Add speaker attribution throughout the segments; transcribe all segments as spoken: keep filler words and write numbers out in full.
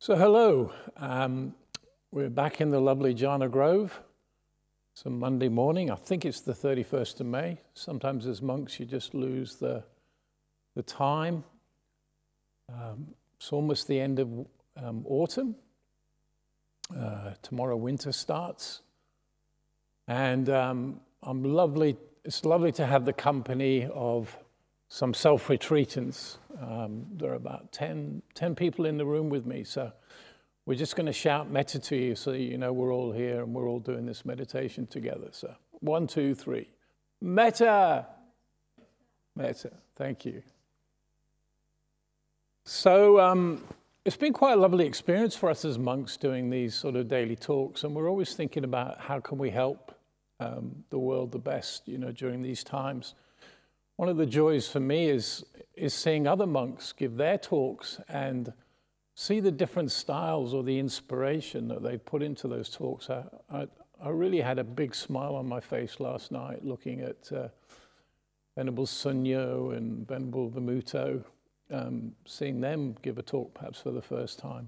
Speaker 1: So hello, um, we're back in the lovely Jana Grove. It's a Monday morning. I think it's the thirty-first of May. Sometimes as monks you just lose the, the time. Um, it's almost the end of um, autumn. Uh, tomorrow winter starts. And um, I'm lovely, it's lovely to have the company of some self-retreatants. Um, there are about ten, ten people in the room with me, so we're just going to shout metta to you so you know we're all here and we're all doing this meditation together. So one, two, three. Metta! Metta, thank you. So um, it's been quite a lovely experience for us as monks doing these sort of daily talks, and we're always thinking about how can we help um, the world the best, you know, during these times. One of the joys for me is, is seeing other monks give their talks and see the different styles or the inspiration that they put into those talks. I, I, I really had a big smile on my face last night looking at uh, Venerable Sunyo and Venerable Vimuto, um, seeing them give a talk perhaps for the first time.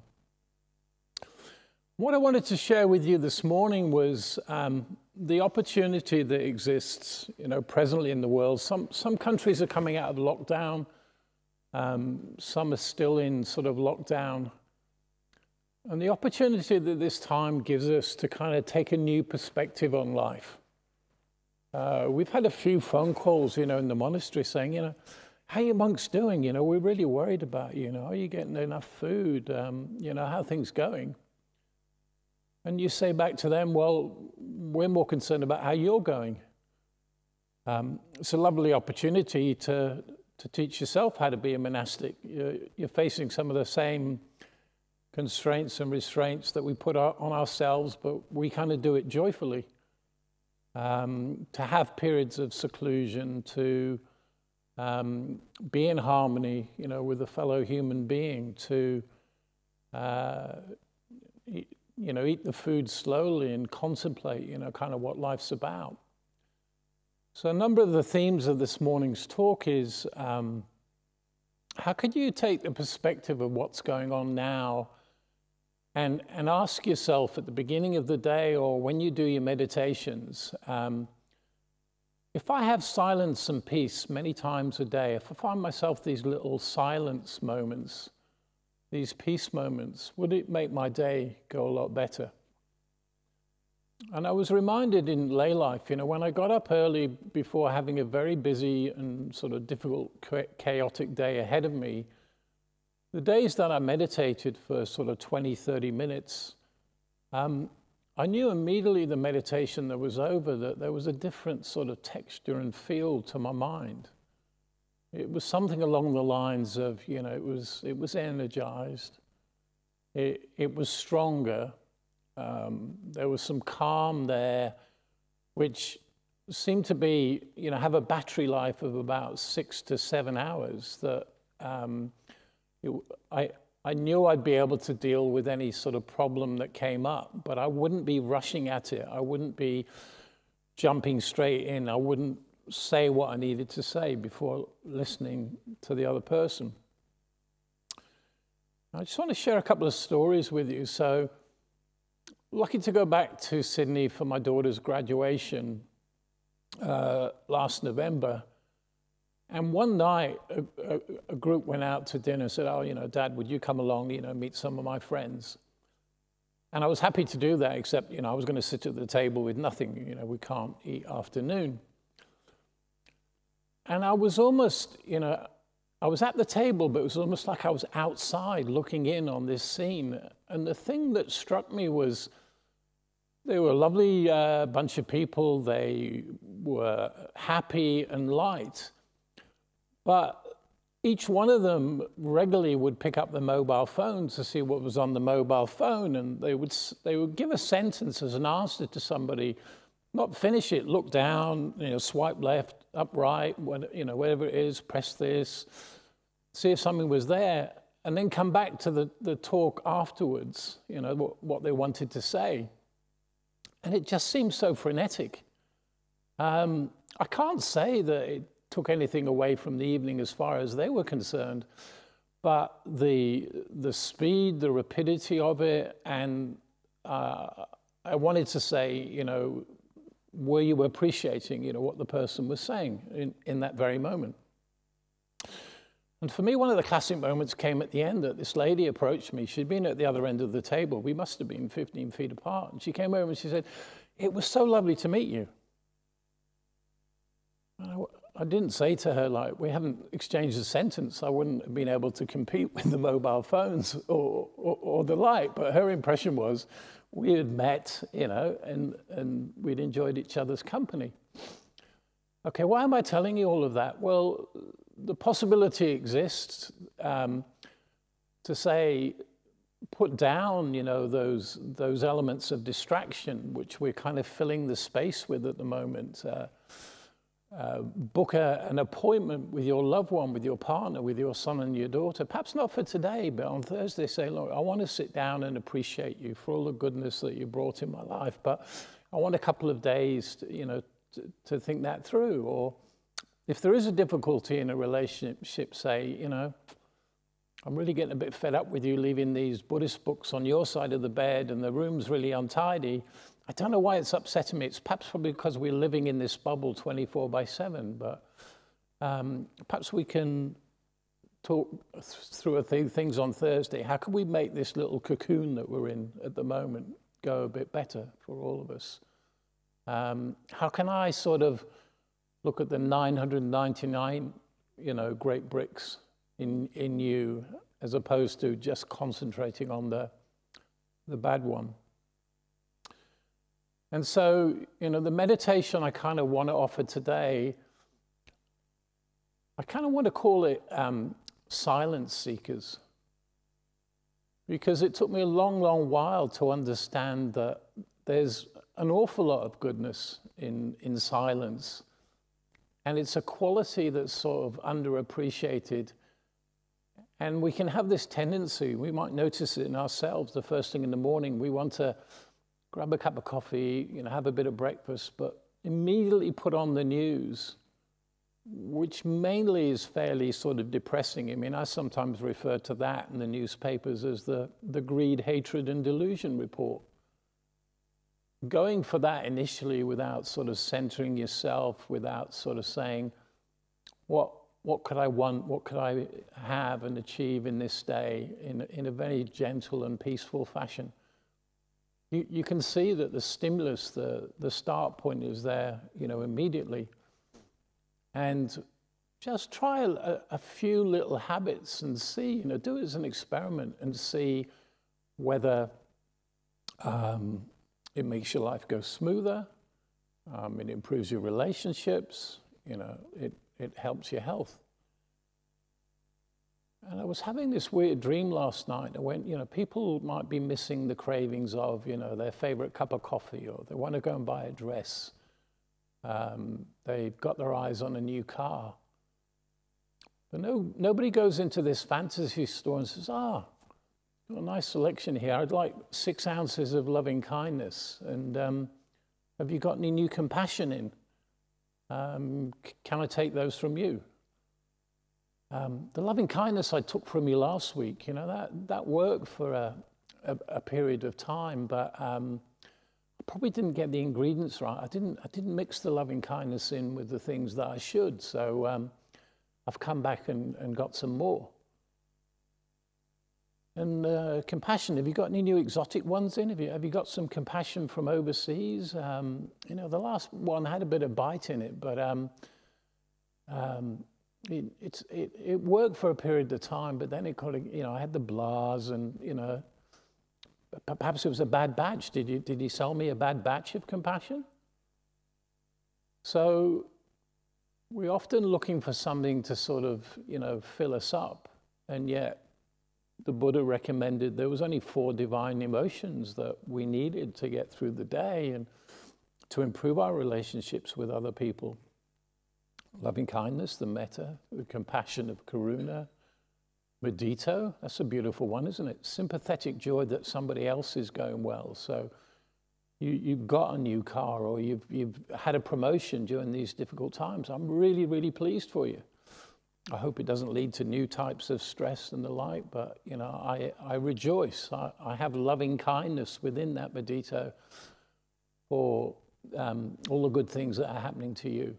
Speaker 1: What I wanted to share with you this morning was um, the opportunity that exists, you know, presently in the world. Some, some countries are coming out of lockdown. Um, some are still in sort of lockdown. And the opportunity that this time gives us to kind of take a new perspective on life. Uh, we've had a few phone calls, you know, in the monastery saying, you know, how are you monks doing? You know, we're really worried about you. You know, are you getting enough food? Um, you know, how are things going? And you say back to them, well, we're more concerned about how you're going. Um, it's a lovely opportunity to, to teach yourself how to be a monastic. You're, you're facing some of the same constraints and restraints that we put on ourselves, but we kind of do it joyfully. Um, to have periods of seclusion, to um, be in harmony, you know, with a fellow human being, to uh, you know, eat the food slowly and contemplate, you know, kind of what life's about. So a number of the themes of this morning's talk is, um, how could you take the perspective of what's going on now and, and ask yourself at the beginning of the day or when you do your meditations, um, if I have silence and peace many times a day, if I find myself these little silence moments, these peace moments, would it make my day go a lot better? And I was reminded in lay life, you know, when I got up early before having a very busy and sort of difficult, chaotic day ahead of me, the days that I meditated for sort of twenty, thirty minutes, um, I knew immediately the meditation that was over that there was a different sort of texture and feel to my mind. It was something along the lines of, you know, it was, it was energized, it, it was stronger, um, there was some calm there, which seemed to be, you know, have a battery life of about six to seven hours that um, it, I, I knew I'd be able to deal with any sort of problem that came up, but I wouldn't be rushing at it. I wouldn't be jumping straight in. I wouldn't say what I needed to say before listening to the other person. I just want to share a couple of stories with you. So, lucky to go back to Sydney for my daughter's graduation uh, last November. And one night, a, a, a group went out to dinner and said, oh, you know, Dad, would you come along, you know, meet some of my friends? And I was happy to do that, except, you know, I was going to sit at the table with nothing. You know, we can't eat after noon. And I was almost, you know, I was at the table, but it was almost like I was outside looking in on this scene. And the thing that struck me was they were a lovely uh, bunch of people. They were happy and light. But each one of them regularly would pick up the mobile phone to see what was on the mobile phone. And they would, they would give a sentence as an answer to somebody, not finish it, look down, you know, swipe left, up right, what, you know, whatever it is, press this, see if something was there, and then come back to the, the talk afterwards, you know, what, what they wanted to say. And it just seemed so frenetic. Um, I can't say that it took anything away from the evening as far as they were concerned, but the, the speed, the rapidity of it, and uh, I wanted to say, you know, were you appreciating, you know, what the person was saying in, in that very moment? And for me, one of the classic moments came at the end that this lady approached me. She'd been at the other end of the table. We must have been fifteen feet apart. And she came over and she said, "It was so lovely to meet you." And I, I didn't say to her, like, we haven't exchanged a sentence. I wouldn't have been able to compete with the mobile phones or, or, or the like. But her impression was we had met, you know, and, and we'd enjoyed each other's company. Okay, why am I telling you all of that? Well, the possibility exists um, to say, put down, you know, those those elements of distraction which we're kind of filling the space with at the moment. Uh, uh, book a, an appointment with your loved one, with your partner, with your son and your daughter. Perhaps not for today, but on Thursday say, look, I want to sit down and appreciate you for all the goodness that you brought in my life, but I want a couple of days, to, you know, to, to think that through. Or if there is a difficulty in a relationship, say, you know, I'm really getting a bit fed up with you leaving these Buddhist books on your side of the bed and the room's really untidy. I don't know why it's upsetting me. It's perhaps probably because we're living in this bubble twenty-four by seven, but um, perhaps we can talk through a few things on Thursday. How can we make this little cocoon that we're in at the moment go a bit better for all of us? Um, how can I sort of look at the nine hundred ninety-nine, you know, great bricks in in you, as opposed to just concentrating on the the bad one? And so, you know, the meditation I kind of want to offer today, I kind of want to call it um, silence seekers, because it took me a long, long while to understand that there's an awful lot of goodness in in silence. And it's a quality that's sort of underappreciated. And we can have this tendency, we might notice it in ourselves the first thing in the morning, we want to grab a cup of coffee, you know, have a bit of breakfast, but immediately put on the news, which mainly is fairly sort of depressing. I mean, I sometimes refer to that in the newspapers as the, the greed, hatred, and delusion report. Going for that initially without sort of centering yourself, without sort of saying, what what could I want, what could I have and achieve in this day in, in a very gentle and peaceful fashion. You, you can see that the stimulus, the, the start point is there, you know, immediately. And just try a, a few little habits and see, you know, do it as an experiment and see whether um, it makes your life go smoother, um, it improves your relationships, you know, it, it helps your health. And I was having this weird dream last night. I went, you know, people might be missing the cravings of, you know, their favorite cup of coffee, or they want to go and buy a dress. Um, they've got their eyes on a new car. But no, nobody goes into this fantasy store and says, ah, got a nice selection here. I'd like six ounces of loving kindness. And um, have you got any new compassion in? Um, can I take those from you? Um, the loving kindness I took from you last week, you know, that, that worked for a, a, a period of time, but um, I probably didn't get the ingredients right. I didn't, I didn't mix the loving kindness in with the things that I should. So um, I've come back and, and got some more. And uh, compassion, have you got any new exotic ones in? Have you, have you got some compassion from overseas? Um, you know, the last one had a bit of bite in it, but um, um, it, it's, it, it worked for a period of time, but then it kind of, you know, I had the blahs and, you know, perhaps it was a bad batch. Did you, did he sell me a bad batch of compassion? So we're often looking for something to sort of, you know, fill us up, and yet the Buddha recommended there was only four divine emotions that we needed to get through the day and to improve our relationships with other people. Loving kindness, the metta, the compassion of karuna, mudita, that's a beautiful one, isn't it? Sympathetic joy that somebody else is going well. So you, you've got a new car, or you've, you've had a promotion during these difficult times. I'm really, really pleased for you. I hope it doesn't lead to new types of stress and the like, but you know, I, I rejoice. I, I have loving kindness within that mudita for um, all the good things that are happening to you.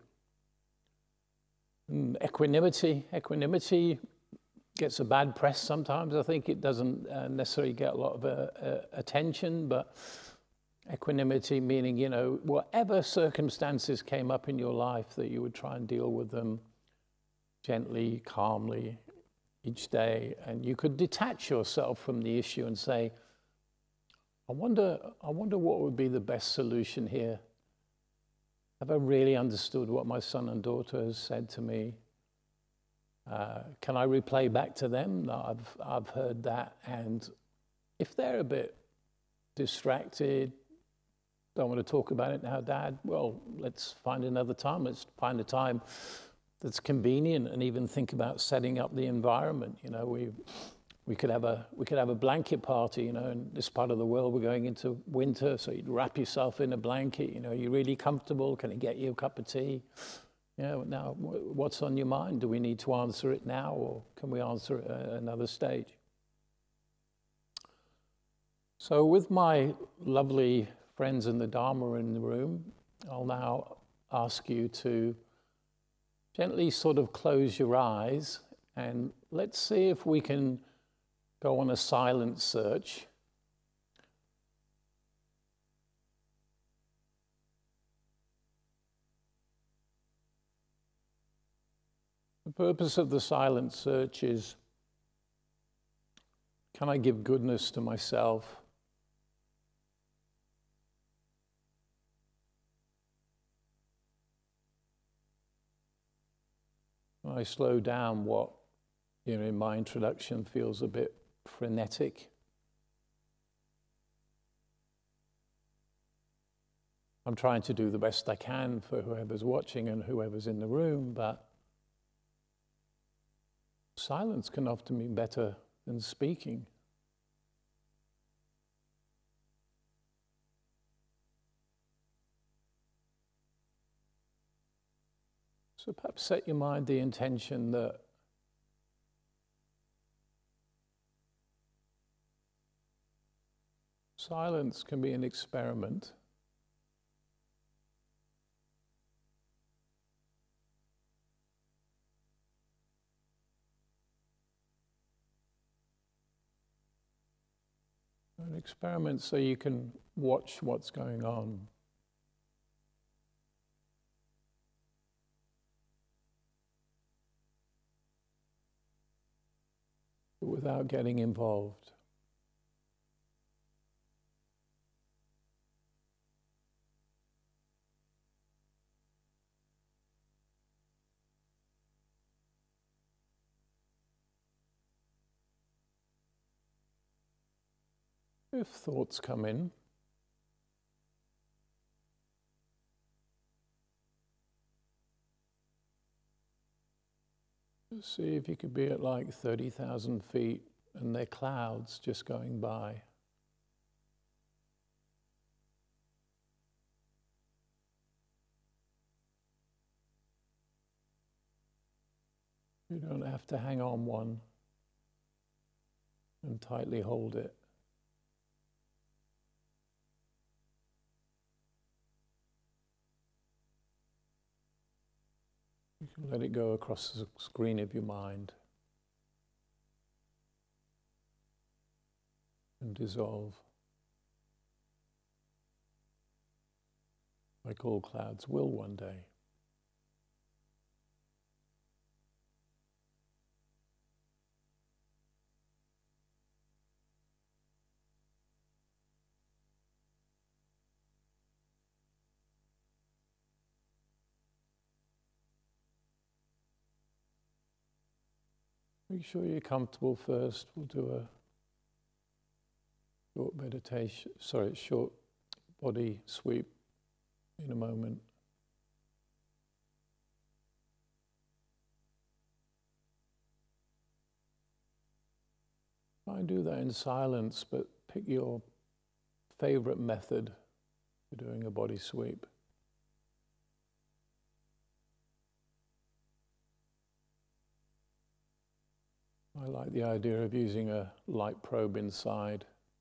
Speaker 1: And equanimity, equanimity gets a bad press sometimes. I think it doesn't uh, necessarily get a lot of uh, uh, attention, but equanimity meaning, you know, whatever circumstances came up in your life, that you would try and deal with them gently, calmly, each day, and you could detach yourself from the issue and say, I wonder, I wonder what would be the best solution here. Have I really understood what my son and daughter has said to me? Uh, can I replay back to them that I've, I've heard that? And if they're a bit distracted, don't want to talk about it now, Dad, well, let's find another time. Let's find a time that's convenient, and even think about setting up the environment. You know, we we could have a we could have a blanket party. You know, in this part of the world, we're going into winter, so you'd wrap yourself in a blanket. You know, you're really comfortable. Can I get you a cup of tea? You know, now what's on your mind? Do we need to answer it now, or can we answer it at another stage? So, with my lovely friends in the Dharma in the room, I'll now ask you to gently sort of close your eyes, and let's see if we can go on a silent search. The purpose of the silent search is, can I give goodness to myself? I slow down what, you know, in my introduction feels a bit frenetic. I'm trying to do the best I can for whoever's watching and whoever's in the room, but silence can often be better than speaking. So perhaps set your mind the intention that silence can be an experiment. An experiment so you can watch what's going on. Without getting involved. If thoughts come in, see if you could be at like thirty thousand feet and they're clouds just going by. You don't have to hang on one and tightly hold it. You can let it go across the screen of your mind and dissolve. Like all clouds will one day. Make sure you're comfortable first. We'll do a short meditation, sorry, short body sweep in a moment. Try and do that in silence, but pick your favorite method for doing a body sweep. I like the idea of using a light probe inside,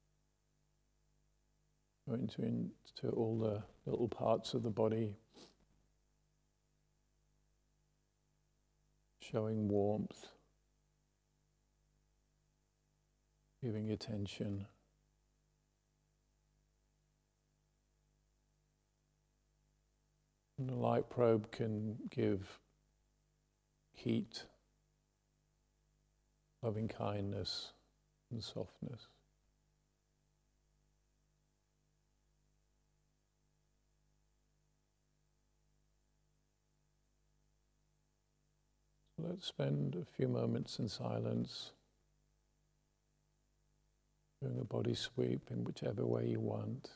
Speaker 1: going into, into all the little parts of the body, showing warmth, giving attention. And the light probe can give heat, loving kindness, and softness. So let's spend a few moments in silence, doing a body sweep in whichever way you want.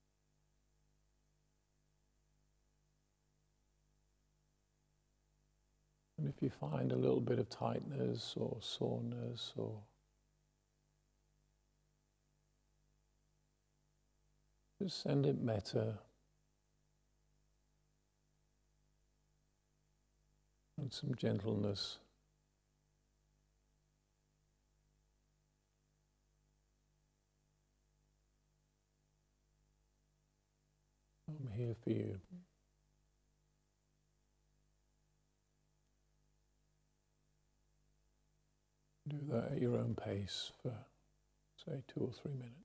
Speaker 1: And if you find a little bit of tightness or soreness, or just send it metta and some gentleness. I'm here for you. Do that at your own pace for, say, two or three minutes.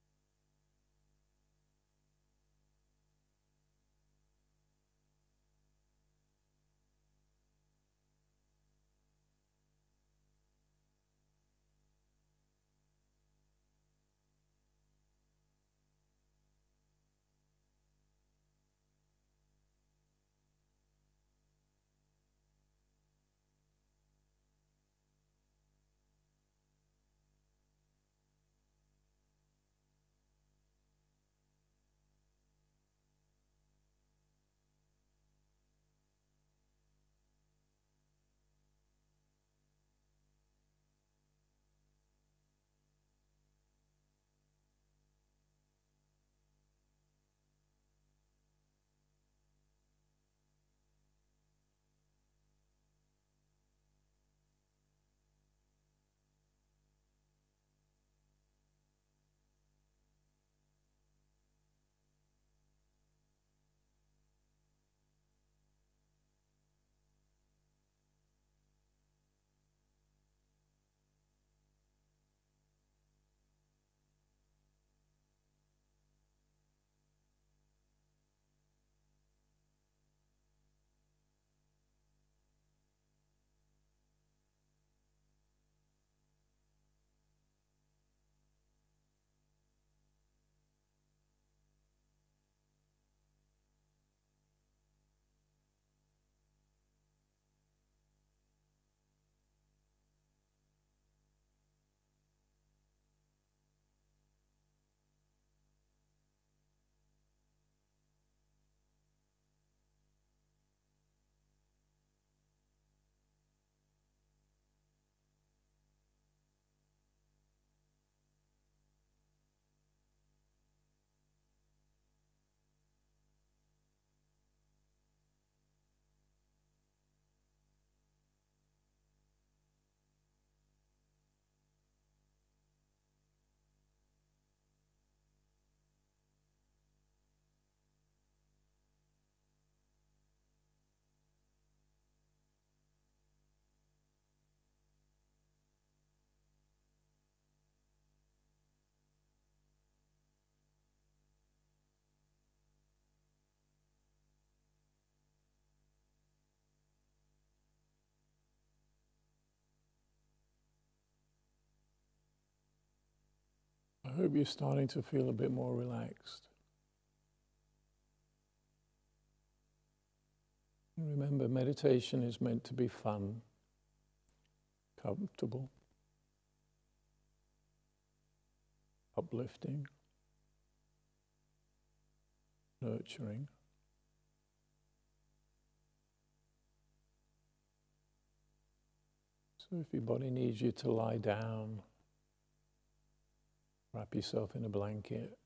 Speaker 1: I hope you're starting to feel a bit more relaxed. And remember, meditation is meant to be fun, comfortable, uplifting, nurturing. So if your body needs you to lie down, wrap yourself in a blanket.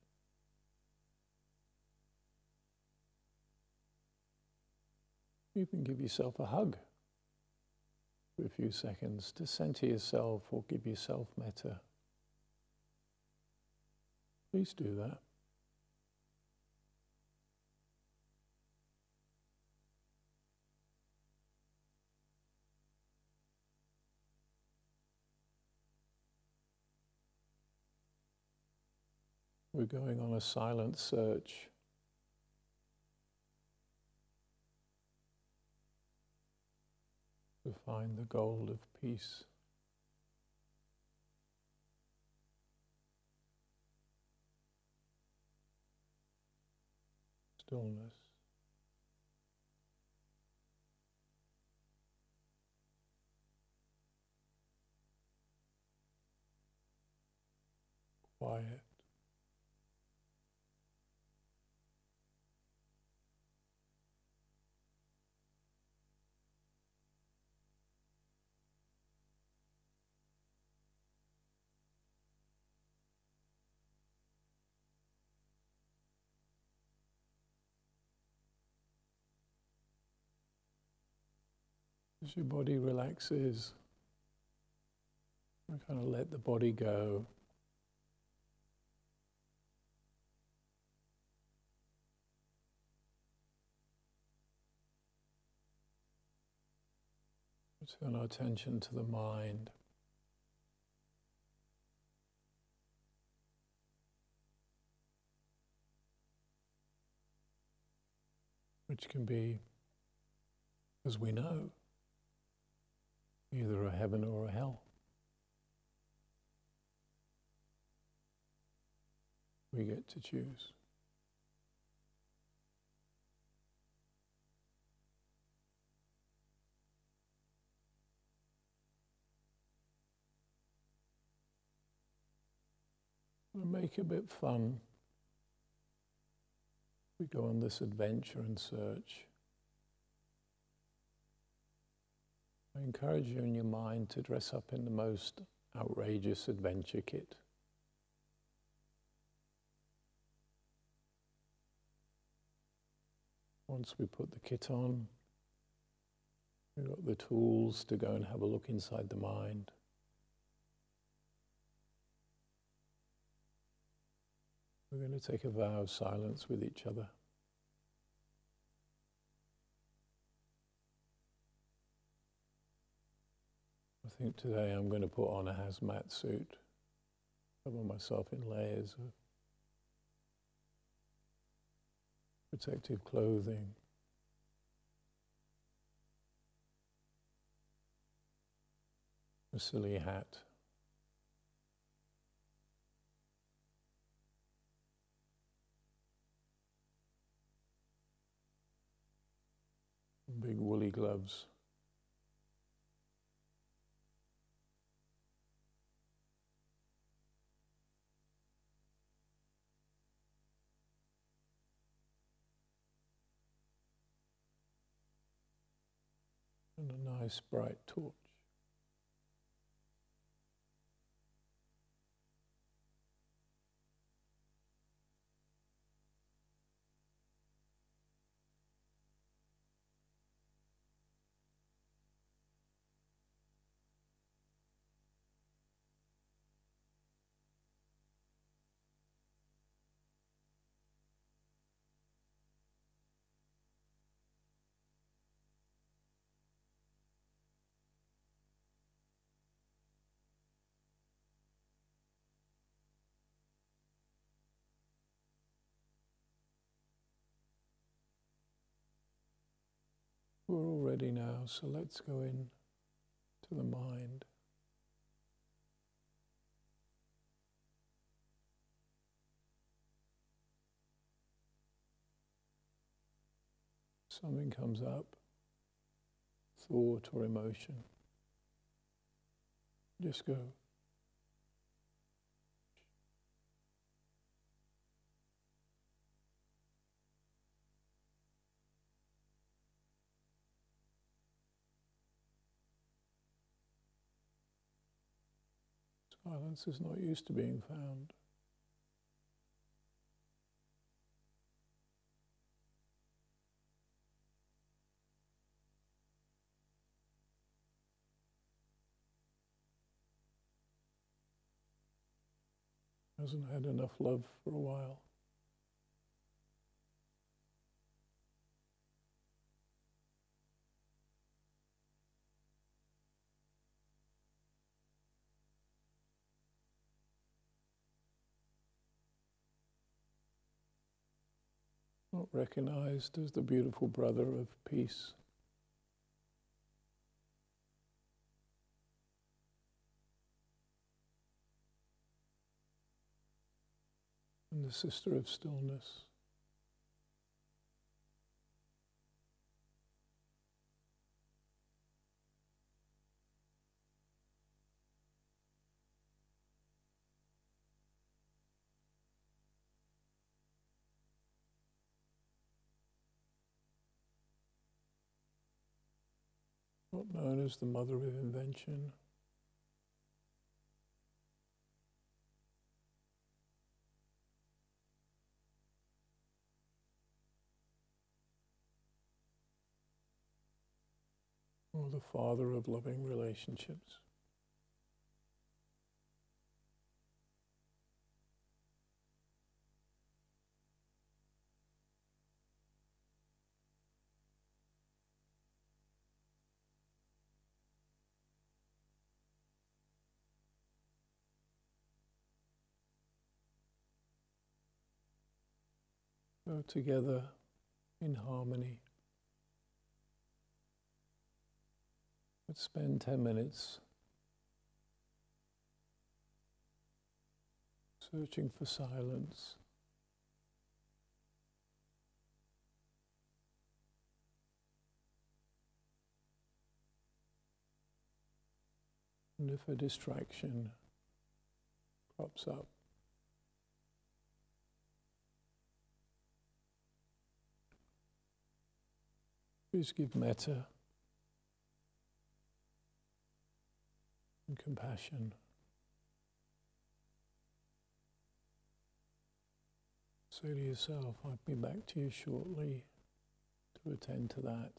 Speaker 1: You can give yourself a hug. for a few seconds to center yourself or give yourself metta. Please do that. We're going on a silent search to find the gold of peace. Stillness. Quiet. As your body relaxes, you kind of let the body go. Turn our attention to the mind. Which can be, as we know, either a heaven or a hell. We get to choose. We'll make it a bit fun. We go on this adventure and search. I encourage you in your mind to dress up in the most outrageous adventure kit. Once we put the kit on, we've got the tools to go and have a look inside the mind. We're going to take a vow of silence with each other. I think today I'm going to put on a hazmat suit, cover myself in layers of protective clothing. A silly hat. Big woolly gloves. And a nice bright torch. We're all ready now, so let's go in to the mind. Something comes up, thought or emotion, just go. Silence is not used to being found. Hasn't had enough love for a while. Not recognized as the beautiful brother of peace. And the sister of stillness. Not known as the mother of invention. Or the father of loving relationships. Go together in harmony. Let's spend ten minutes searching for silence. And if a distraction crops up, please give metta and compassion. Say to yourself, I'll be back to you shortly to attend to that.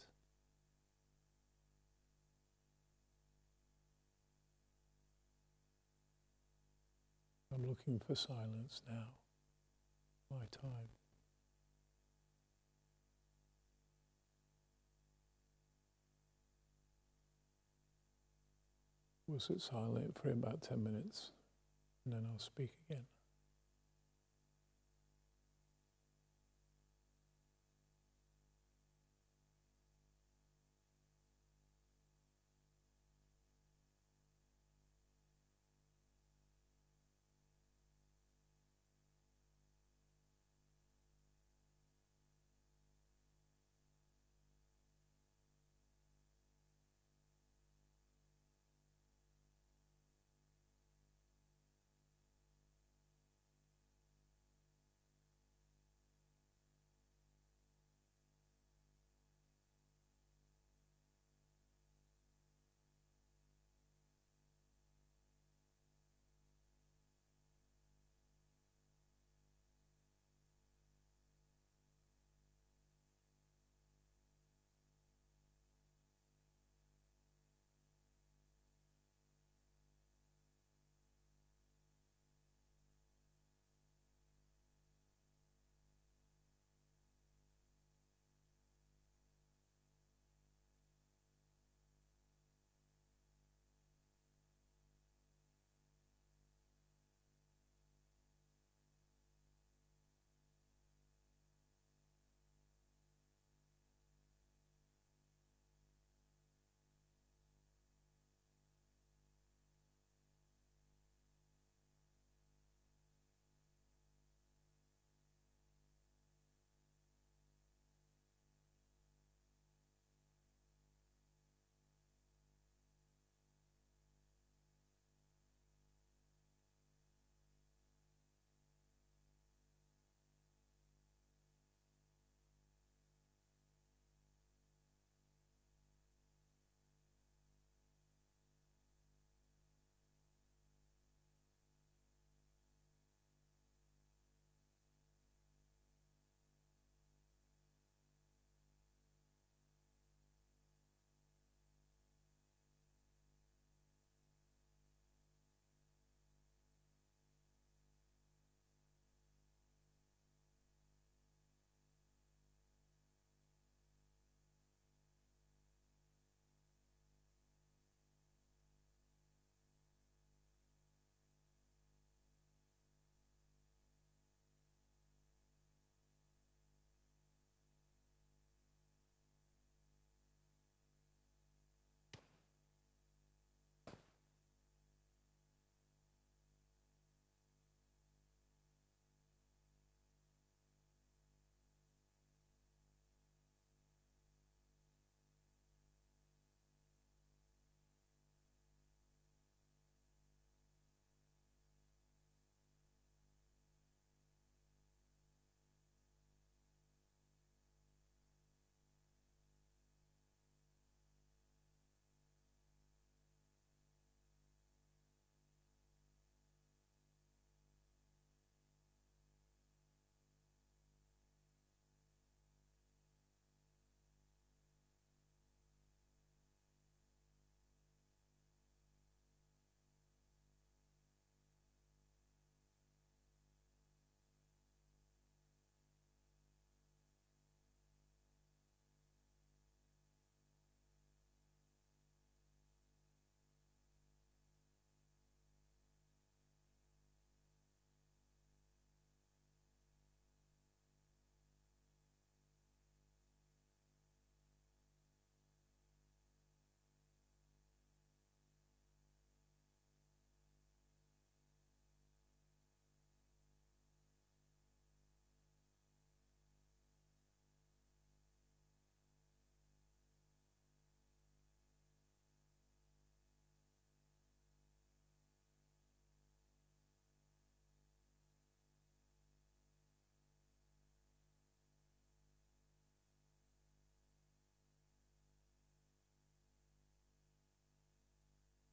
Speaker 1: I'm looking for silence now, my time. We'll sit silent for about ten minutes, and then I'll speak again.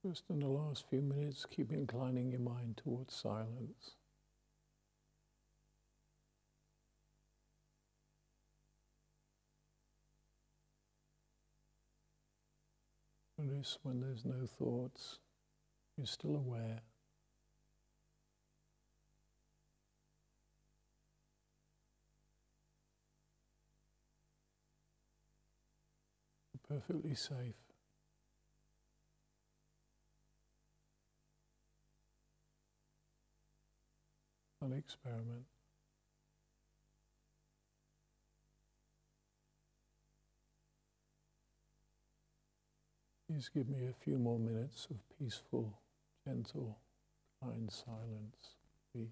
Speaker 1: Just in the last few minutes, keep inclining your mind towards silence. Notice when there's no thoughts, you're still aware. You're perfectly safe. An experiment. Please give me a few more minutes of peaceful, gentle, kind silence, please.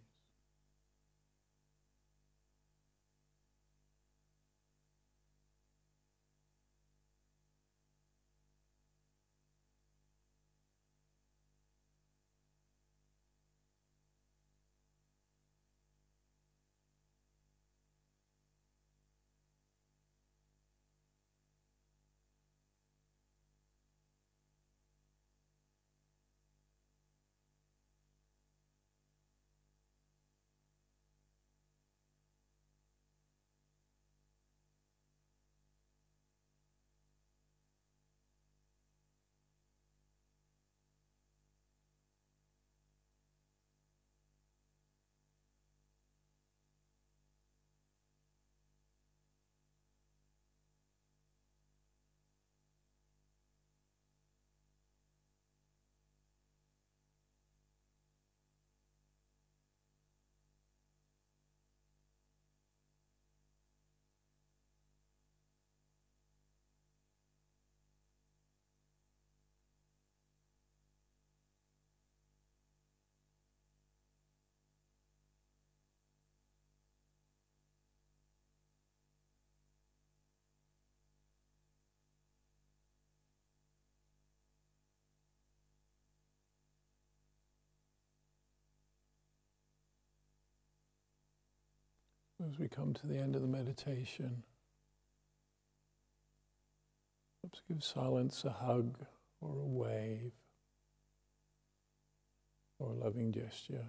Speaker 1: As we come to the end of the meditation, let's give silence a hug or a wave or a loving gesture.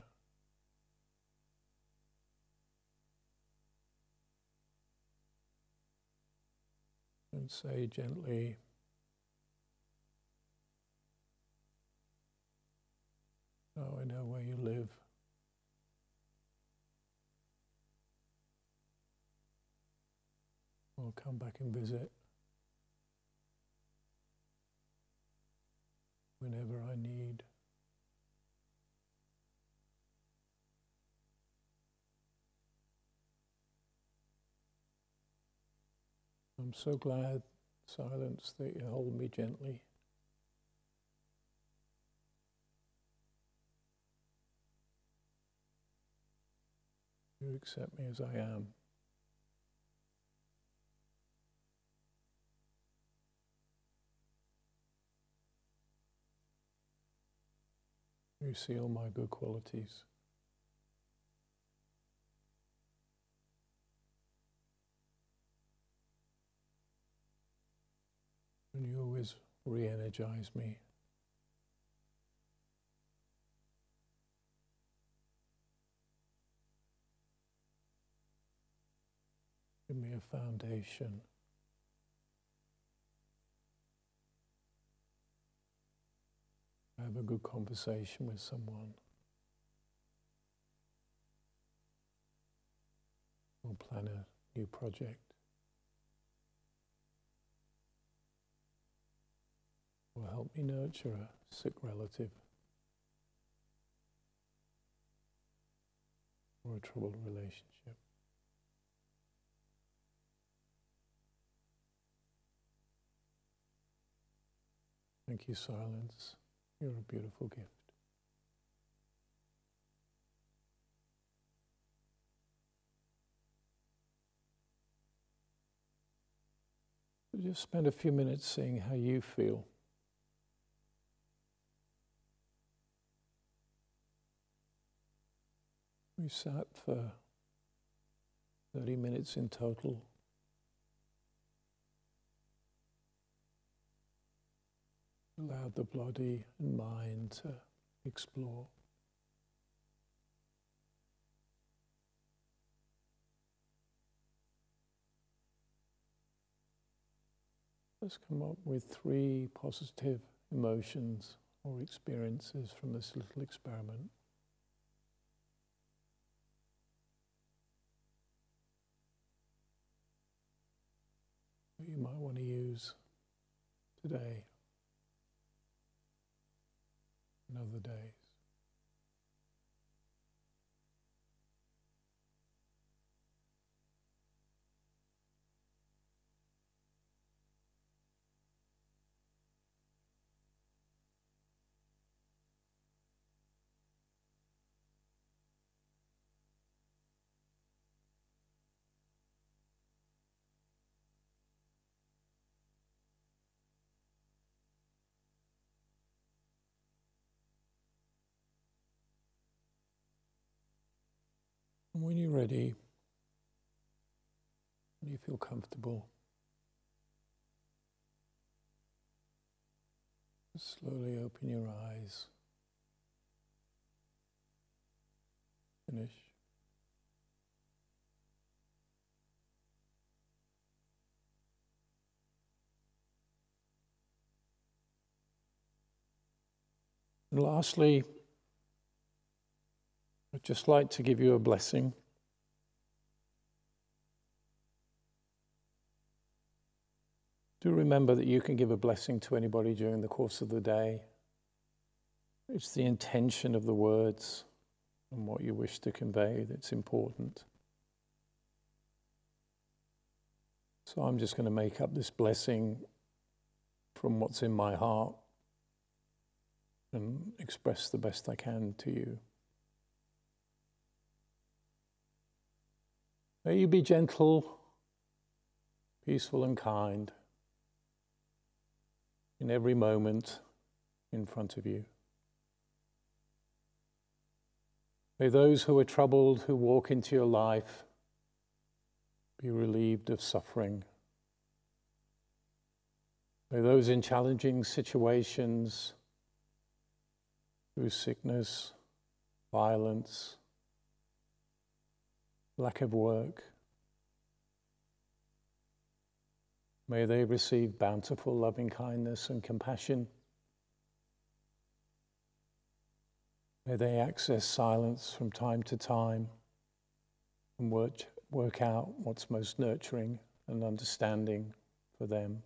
Speaker 1: And say gently, "Now I know where you live. I'll come back and visit whenever I need." I'm so glad, silence, that you hold me gently. You accept me as I am. You see all my good qualities. And you always re-energize me. Give me a foundation. Have a good conversation with someone. Or plan a new project. Or help me nurture a sick relative. Or a troubled relationship. Thank you, silence. You're a beautiful gift. Just spend a few minutes seeing how you feel. We sat for thirty minutes in total. Allow the body and mind to explore. Let's come up with three positive emotions or experiences from this little experiment. That you might want to use today and other days. And when you're ready, when you feel comfortable, slowly open your eyes. Finish. And lastly, I'd just like to give you a blessing. Do remember that you can give a blessing to anybody during the course of the day. It's the intention of the words and what you wish to convey that's important. So I'm just going to make up this blessing from what's in my heart and express the best I can to you. May you be gentle, peaceful and kind in every moment in front of you. May those who are troubled, who walk into your life, be relieved of suffering. May those in challenging situations, through sickness, violence, lack of work, may they receive bountiful loving kindness and compassion. May they access silence from time to time and work, work out what's most nurturing and understanding for them.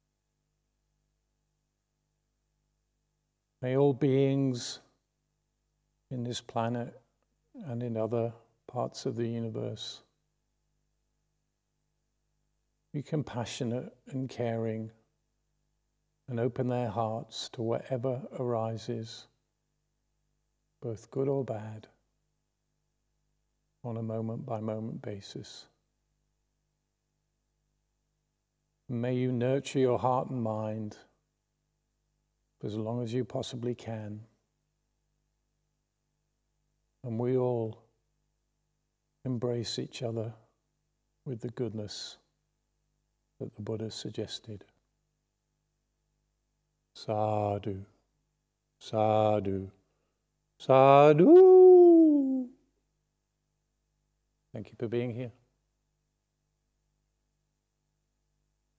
Speaker 1: May all beings in this planet and in other parts of the universe be compassionate and caring and open their hearts to whatever arises, both good or bad, on a moment-by-moment basis. May you nurture your heart and mind for as long as you possibly can. And we all embrace each other with the goodness that the Buddha suggested. Sadhu, sadhu, sadhu. Thank you for being here.